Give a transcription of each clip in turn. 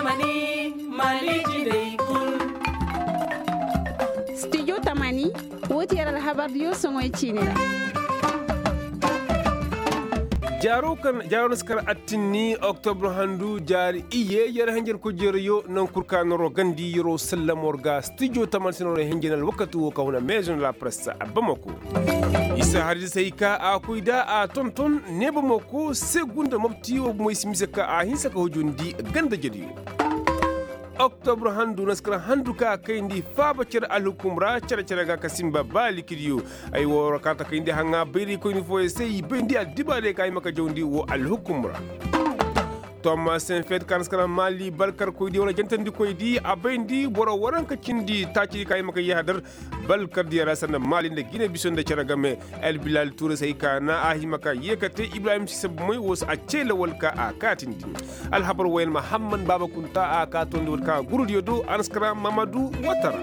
tamani maliji dai kul. Studio Tamani wote yara habar yo songoy chinira. Jaro naskar attini octobre handu jari iye yar hangen ko yo nan kurka noro gandi yoro sallamorga studio taman sinoro hengenal wakatu ko kawna maison la presse abamako isa hardi sayka a kuida a tonton ne bamako segunda mabti o moy simisaka a hinsa ko jondi ganda jedi octobre handu naskara handu ka kayndi faba cer alhukumra cer ga kasimba bali kidiyo ay woro kata kayndi hanga beri ko ni foye sey bendi adibade kay maka jondi wo alhukumra Thomas Saint-Fed kanskara mali balkar ko di wala jantandi ko di abendi boro waranka cindi taci kay maka yahadar balkar di rasana mali de gine bison de ceragame El Bilal Touré say kana ahi maka yekate Ibrahim Sisab moy wos a cela walka a katindi al habar wayen Muhammad Baba Kunta a katondi walka gurudiyo do anskara Mamadou Watara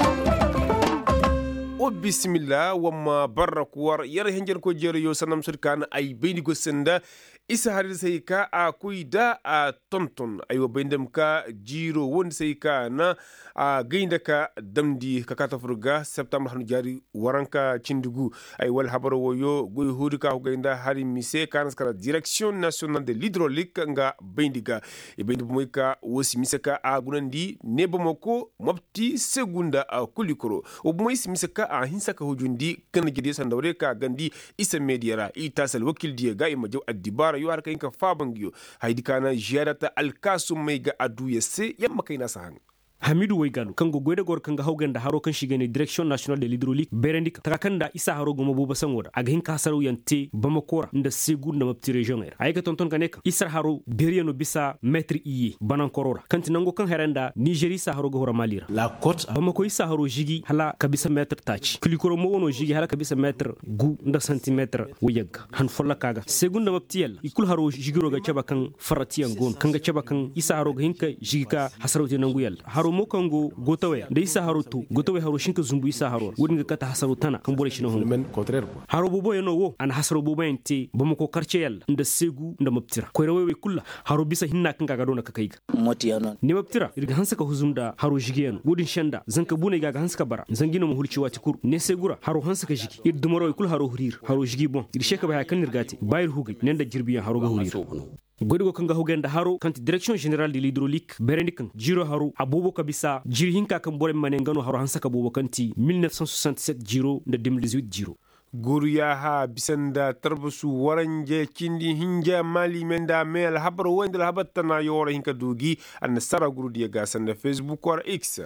o bismillah wamma barakwar yar henjer ko jere yo sanam surkana ay beyni go senda isa harir sai ka a kuida a tonton ayo bendem ka jiro won sai ka na a gainda ka damdi ka kata furga septembre hanu jari waranka cindugu ay wal habaro woyo goy hudu ka gainda hari mise kan skara direction nationale de l'hydraulique nga bendiga e bendi moy ka wosi mise ka a gunandi nebomoko mabti segunda a kulikoro o moy mise ka a hinsa ka hujundi kan gidi sandawre ka gandi isa mediara itasal wakil die ga imajo adibara yo har kayin ka fabangiyo haidi kana ziyarata alkasum mai ga adu yase yamma kai nasa hanga Hamidu Waigalo kango goyda gor kanga hawganda haro kan shigene direction nationale de l'hydraulique berendik takakanda isa haro gomo buba sangoda aga hinka hasaru yante bamakora nda segur na mapti region era ayga tonton kanek isa haro beriano bisa maître iye banankorora kanti nango kan herenda Nigeria sa haro go malira la côte bamako isa haro jigi hala kabisa maître tachi kulikoro mo wono jigi hala kabisa maître gu nda centimetre wayag han folla kaga segur na mapti yel ikul haro jigiro ga chaba kan farati ngon kanga chaba kan isa haro ga hinka jigika hasaru te nangu yel haro mo kango gotawe da isa haro tu gotawe haro shinka zumbu isa haro wudin ga kata hasaru tana kan bore shi no men contraire haro bobo yano wo an hasaru bobo ente bamako karceyal nda segu nda maptira ko rewe kulla haro bisa hinna kan ga dona ka kaiga moti yana ne maptira irga hansa ka huzumda haro jigiyan wudin shanda zanka bune ga hansa ka bara zangina mu hulci wati kur ne segura haro hansa ka jigi ir dumaro kul haro hurir haro jigi bon ir sheka ba kan nirgati bayir hugi nenda jirbiyan haro ga hurir godigo kanga hogenda haro kanti direction générale de l'hydraulique berendikan jiro haro abubo kabisa jiri hinka kan bore manengano haro hansaka bubo kanti 1967 jiro de 2018 jiro guriya ha bisanda tarbusu waranje kindi hinja mali menda mel habar wendel habattana yora hinka dugi an sara gurudi ga sanda Facebook or X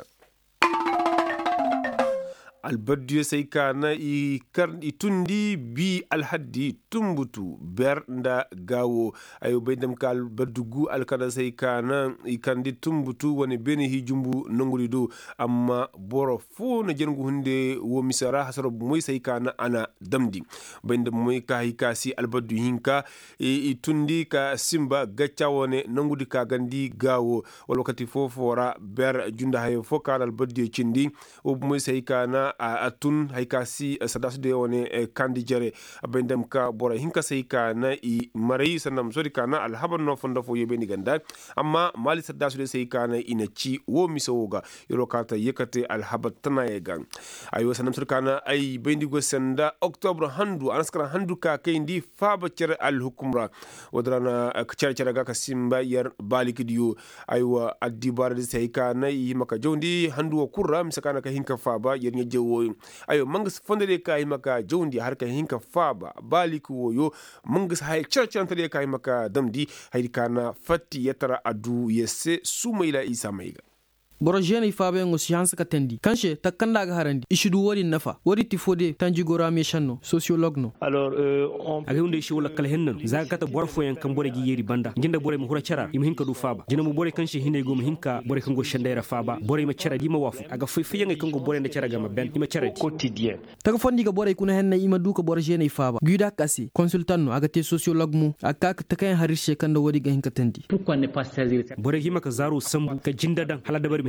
albadiyo sai ka na itundi bi alhaddi tumbutu bernda gawo ayo baydam ka albadugu alkada sai ka na ikandi tumbutu woni beni hijumbu nonguri do amma boro fu na jengu hunde wo misara hasaro moy sai ka na ana damdi baydam moy ka hikasi albadu hinka itundi ka simba gacca woni nongudi ka gandi gawo walokati fofora ber junda hayo foka albadiyo cindi o moy sai ka na atun haikasi sadasu de woni kandi jare abendem ka bora hinka sai ka na i marai sanam sori ka na alhabar no fonda fo yebe ni ganda amma mali sadasu de sai ka na ina ci wo misoga yoro kata yekate alhabar tana yega ayo sanam sori ka na ay bendigo senda octobre handu anaskara handu ka kendi faba cer alhukumra wadrana cer ga kasimba yar balikidiyo aywa addibar de sai ka na i maka jondi handu kurra misakana ka hinka faba yer nyejewo ayo mangas fondere kai maka jondi har ka hinka faba baliku woyo mangas hay charchantare kai maka damdi hay kana fatti yatara adu yesse sumaila isa maiga boro jeni fabe ngo science ka tendi kanche takanda ga harandi ishidu wori nafa wori tifode tanji gora me shanno sociologue no alors aga hunde shi wala kala hennan zaga kata borfo yan kan bore gi yeri banda ginda bore mu hura chara im hinka du faba jina mu bore kanche hinde go mu hinka bore kan go shandaira faba bore ma chara di ma wafu aga fifi yanga kan go bore na chara ga ma ben ima chara quotidien taga fondi ga bore kuna henna ima du ka bore jeni faba guida kasi consultant no aga te sociologue mu aka ka takai harishe kan da wori ga hinka tendi pourquoi ne pas saisir bore gi maka zaru sambu ka jinda dan hala da bari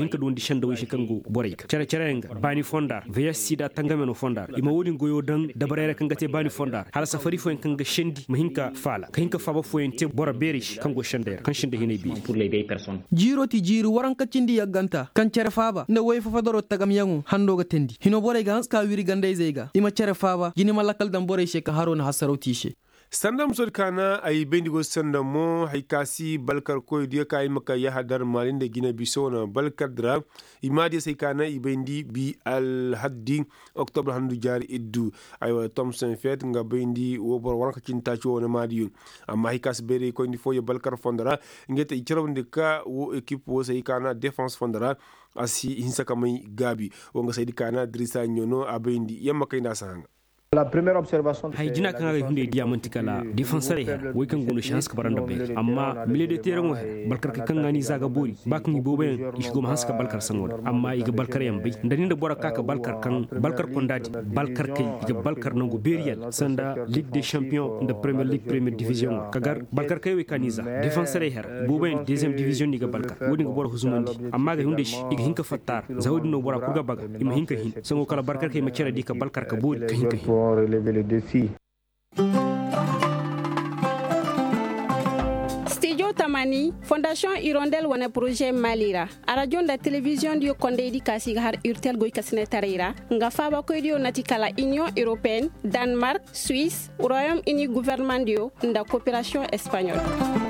hinka don di shanda wai kango borai cara cara yanga bani fondar vs sida tangameno fondar ima wodin goyo dan dabarere kanga te bani fondar hala safari fo kanga shendi mahinka fala kahinka faba fo te bora berish kango shandere kan shinde hine bi pour les vieilles personnes jiro ti jiru waran kacindi yagganta kan cara faba nda way fa doro tagam yangu hando ga tendi hino borai ga hanska wiri gandai zaiga ima cara faba jini malakal dan borai she ka harona hasarauti she sandam sod kana ay bendigo sandamo haykasi balkar koy dia kay maka ya hadar malin de gina bisona balkar dra imadi say kana ibendi bi al haddi octobre handu jari iddu aywa Thompson fet nga bendi wo bor wanka cinta ci wona madi amma haykas bere ko ndi foye balkar fondara ngete ichrawde ka wo équipe wo say kana défense fondara asi hinsa kamay gabi wo nga saydi kana Drissa Nyono abendi yamma kay nda sanga La première observation hay jina kan ga hunde diamanti kala defenseur ya way kan gono chance ka baranda be amma milieu de terrain wa balkar ka kan ngani zaga bori bak ni bobe isgo ma haska balkar sangol amma iga balkar yam be ndani da bora ka balkar kan balkar kondadi balkar kay iga balkar nango berial sanda ligue des champions de premier league première division kagar balkar kay way kaniza defenseur her bobe deuxième division iga balkar wodi nga bora huzumandi amma ga hunde iga hinka fattar zawdi no bora ko ga baga ima hinka hin sango kala balkar kay ma cera di ka balkar ka bori ka hinka hin relever les défis. Studio Tamani, Fondation Hirondelle wana projet Malira. A radio da télévision dio konde di kasi har urtel goy kasine tarira. Nga faba ko dio natikala Union Européenne, Danemark, Suisse, Royaume-Uni gouvernement dio nda coopération espagnole.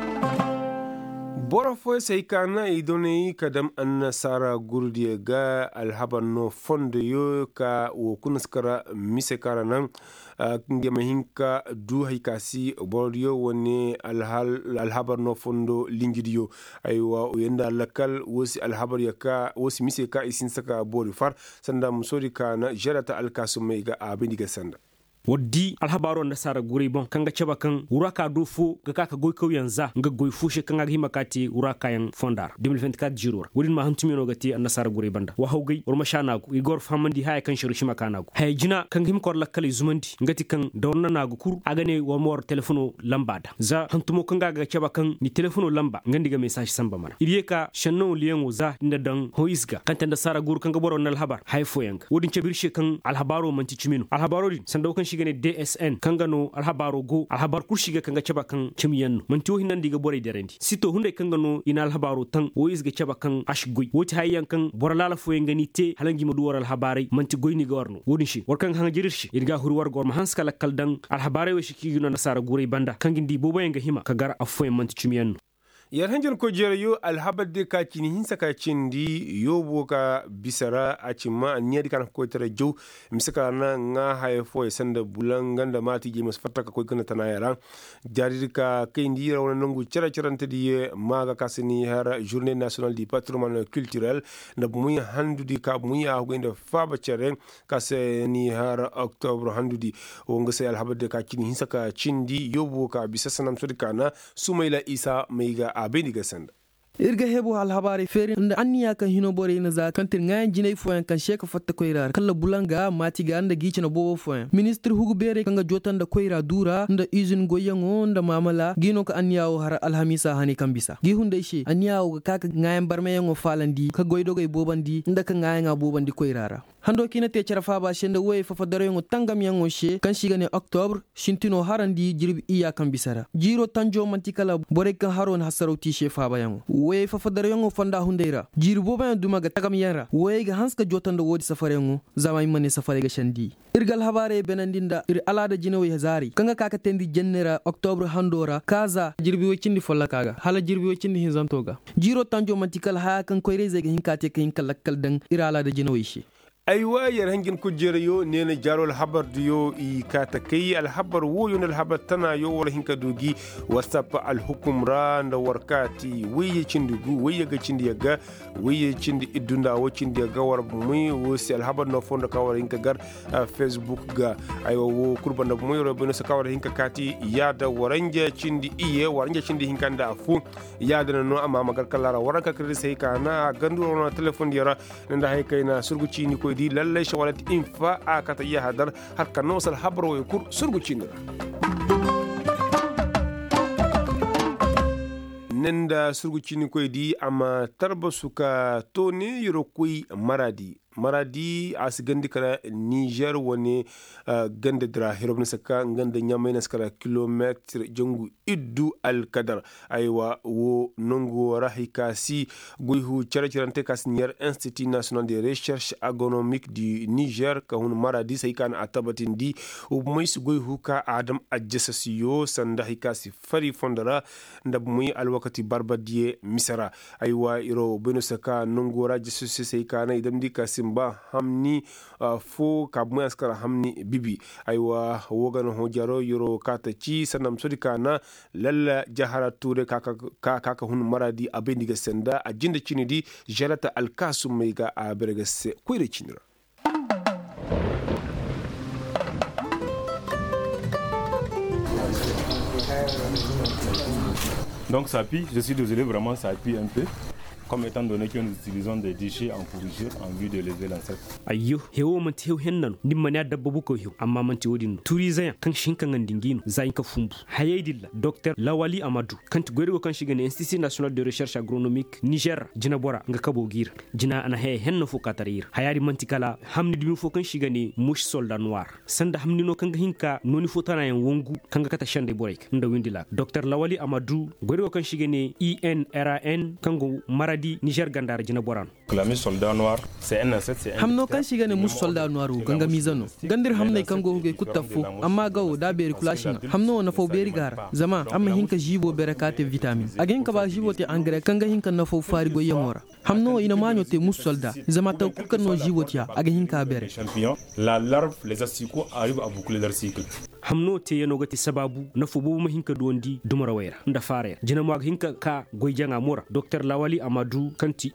bora fo sai kana idone kadam anna sara gurdiye ga alhabanno fonde yo ka wo kunaskara mise karanan ngema hinka du haykasi bordiyo woni alhabarno fondo lingidiyo aywa yenda lakal wosi alhabar yaka wosi mise ka isin saka bori far sanda musori kana jarata alkasume ga abindiga sanda waddi alhabaro na sara guri bon kanga chaba kan uraka do fo ga kaka goy kaw yanza nga goy fushe kanga hima kati uraka yan fondar 2024 jiror wudin ma hantumi no gati an sara guri banda wa hawgay or mashana ko igor famandi hay kan shirishima kana ko hay jina kan him kor lakkale zumandi ngati kan dawna na go kur agane wa mor telefono lambada za hantumo kanga ga chaba kan ni telefono lamba ngandi ga message samba mana iriye ka shanno liyango za inda dan hoisga kan tanda sara gur kanga boro na alhabar hay fo yang wudin chabirshe kan alhabaro manti chimino alhabaro din sando kan shigane DSN kangano alhabaro go alhabar kurshiga kanga chaba kan chimiyan mantiyo hinan diga bore derendi sito hunde kangano ina alhabaro tan wois ga chaba kan ashgoy woti hayyan kan boralala fo ngani te halangi modu war alhabari manti goyni gorno wodin shi warkan hanga jirirshi irga hurwar gor mahanska lakkal dan alhabare we shiki yuna nasara gure banda kangindi bobo nga hima kagar afo manti chimiyan yar hanjal ko jere yo alhabar de ka cini hinsa ka cindi yobo ka bisara a cimma nyedi kan ko tara jow misaka na nga hay fo sanda bulan ganda mati je mas fataka ko kana tanayara jarir ka kindi rawna nangu cara carante di maga kasini har journée nationale du patrimoine culturel na muy handudi ka muy a go inde faba cere kaseni har octobre handudi o ngase alhabar de ka cini hinsa ka cindi yobo ka bisasanam sodikana sumaila isa meiga abeniga sanda irga hebo alhabari feri nda anniya kan hino bore ina za kantir ngayan jinay foyan kan sheka fatta koyra kala bulanga mati ga anda gici na bobo foyan ministre hugo bere kanga jotan da koyra dura nda izin goyango nda mamala gino ka anniya o har alhamisa hani kan bisa gi hunde shi anniya o kaka ngayan barmayango falandi ka goydo goy bobandi nda ka ngayan bobandi koyrara hando kina te charafa ba shende way fafa darengo tangam yango she kan shigane octobre shintino harandi jirbi iya kan bisara jiro tanjo mantikala bore kan haron hasarauti she fa ba yango way fafa darengo fanda hundeira jirbo ba duma ga tagam yara way ga hanska jotan da wodi safarengo zamai mane safare ga shandi irgal habare benandinda ir alada jinowe hazari kanga kaka tendi jennera octobre handora kaza jirbi wacindi folla kaga hala jirbi wacindi hinzantoga jiro tanjo mantikala ha kan koyreze ga hinkate kan hinkalakkal dan irala da jinowe she aywa yar hangin kujere yo nena jarol habar yo i kata kai al habar wo yo al habar tana yo wala hinka dogi whatsapp al hukum ran da warkati wiye cindugu wiye ga cindi ga wiye cindi idunda wo cindi ga war muy wo si al habar no fonda ka war hinka gar facebook ga aywa wo kurban da muy robe no sa ka war hinka kati ya da waranje cindi iye waranje cindi hinka da fu ya da no amma magar kallara waranka kire sai kana gandu no telefon yara nda hay kaina surguci ni ko di lallai shawalat infa a kata iya hadar har kan nosal habro ya kur surgucin nenda surgucini koy di ama tarba suka to ne yoro koy maradi asigandi kara Niger woni gande dra hirobni saka gande nyamena skara kilometre jongu iddu al kadar aywa wo nongo rahika si goyhu charachirante kasnier Institut National de Recherche Agronomique du Niger ka hun maradi sai kan atabatin di o moys goyhu ka adam ajjasasiyo sanda hikasi fari fondara ndab muy alwakati barbadie misara aywa iro beno saka nongo rajjasasi sai kana idam di kasimba hamni fo kabmu askara hamni bibi aywa wogano ho jaro yoro kata ci sanam sodi kana lalla jahara ture kaka hun maradi abendiga senda a jinda cinidi jalata alkasum mega a bergase koyre cinira. Donc ça pue, je suis désolé, vraiment ça pue un peu. Comme étant donné que nous utilisons des déchets en fourragère en vue de lever l'insecte. Ayyo, hewo man tew hennanu nimmani dabba buko hew amma man tewodin turi zayan kan shinkan ngandingino zayin ka fumbu hayaydilla Dr Lawali Amadou kanti goyrigo kan shigane Institut National de Recherche Agronomique Niger jina bora nga kabo gira jina ana henno fo katarir hayari mantikala hamni dumi fo kan shigane mush soldat noir sanda hamni no kan hinka noni fo tana yan wongu kan kata shande borek nda windila Dr Lawali Amadou goyrigo kan shigane INRAN kango maradi Niger gandar jina boran la muche soldat noir c'est un insecte hamno kan shigane mush soldat noir ganga mizano gandir hamne kango ge kutafo amma gawo da beri kulashina hamno na fo beri gara zama amma hinka jibo berekate vitamin agen ka ba jibo te engrais kanga hinka na fo fari go yamora hamno ina manyo te mush soldat zama ta kukan no jibo tiya aga hinka bere champion la larve les asticots arrivent à boucler leur cycle hamno te yano gati sababu na fo bo hinka dondi dumara wayra nda fare jina mo hinka ka goyjanga mora Dr Lawali Amadou kanti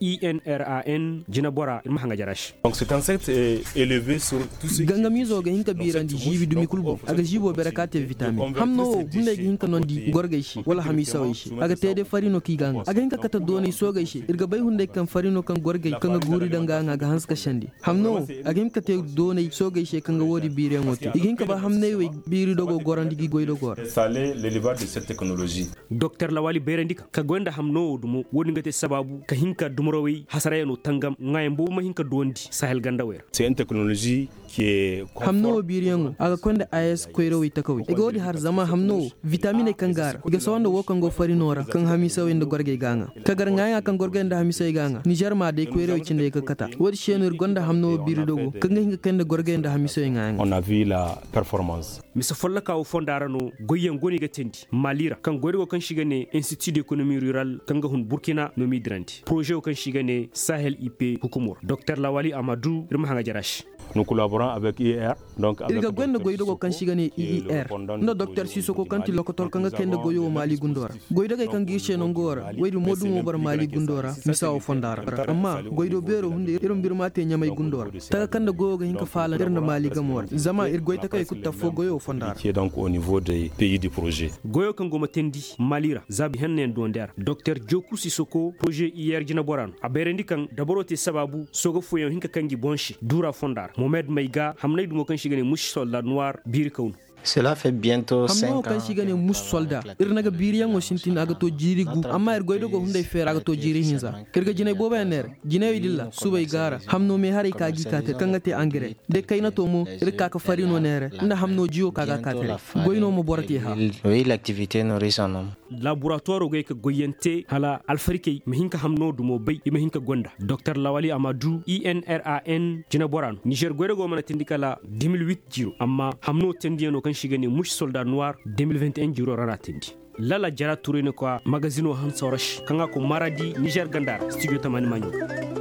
INRAN jina bora irma hanga jarash. Donc cet insecte est élevé sur tout ce ganga mizo ga hinka birandi jibi dumi kulbo aga jibo berekate vitamin hamno hunde ga hinka nondi gorgay shi wala hamisa wai shi aga tede farino ki ganga aga hinka kata doni sogay shi irga bay hunde kan farino kan gorgay kan guri danga nga ga hanska shandi hamno aga hinka te doni sogay shi kan wodi biren woti hinka ba hamne we biri dogo gorandi gi goydo gor salé l'élevage de cette technologie. Dr Lawali berandika ka gonda hamno dumo wodi ngate sababu ka hinka dumorowi hasarayano tangam ngayembo ma hinka dondi sahel gandawer. C'est une technologie qui est hamno biriyango aga konda AS koyro wi takawi e godi har zama hamno vitamine kangar ga sawanda wo kango farinora kan hamisa wende gorge ganga kagar ngaya kan gorge nda hamisa ganga Niger ma de koyro wi cinde ka kata wodi shenur gonda hamno biri dogo kanga hinga kende gorge nda hamisa nganga. On a vu la performance. Misa folla kawo fondarano goyen goni ga tendi malira kan goyro kan shigane Institut d'économie rurale kanga hun Burkina no midranti projet kan shigane Sahel IP hukumur Dr Lawali Amadou irma hanga jarash. Nous collaborons avec IER donc avec irga gwenda goydo ko kan shigane IER no Dr Sissoko kanti lokotor kanga kende goyo Mali Gundora goydo kay kan gishe no ngora waydi modum mo bar Mali Gundora misaw fondara amma goydo bero hunde irum birmate nyamay Gundora taga kanda goyo ga hinka fala irna Mali gamor zama ir goyta kay kutta fo goyo fondara qui est donc au niveau des pays du projet goyo kan goma tendi malira zabi hannen do der Dr Joku Sissoko projet IER jina boran aberendi kan daborote sababu sogo foyo hinka kangi bonshi dura fondara Mohamed Maïga hamnay dumo kan shigane mush soldat noir bir kawn. Cela fait bientôt 5 ans. Hamno kan shigane mush soldat irnaga biriyan o sintin aga to jiri gu amma er goydo go hunde fer aga to jiri hinza kirga jine boba ner jine widilla subay gara hamno me hari ka gi kate kangate engrais de kayna to mo irka ka farino nere nda hamno jiyo kaga kate goyno mo borati ha. Oui, l'activité nourrit son homme. Laboratoire go ka goyente hala alfarike mehinka hamno dumo bay mehinka gonda Dr Lawali Amadou INRAN jina boran Niger goydo go mana tindikala 2008 jiro amma hamno tendieno kan shigane mush soldat noir 2021 jiro rara tendi lala jara touré ne quoi magazine han sorash kanga ko maradi Niger gandar studio tamani manyo.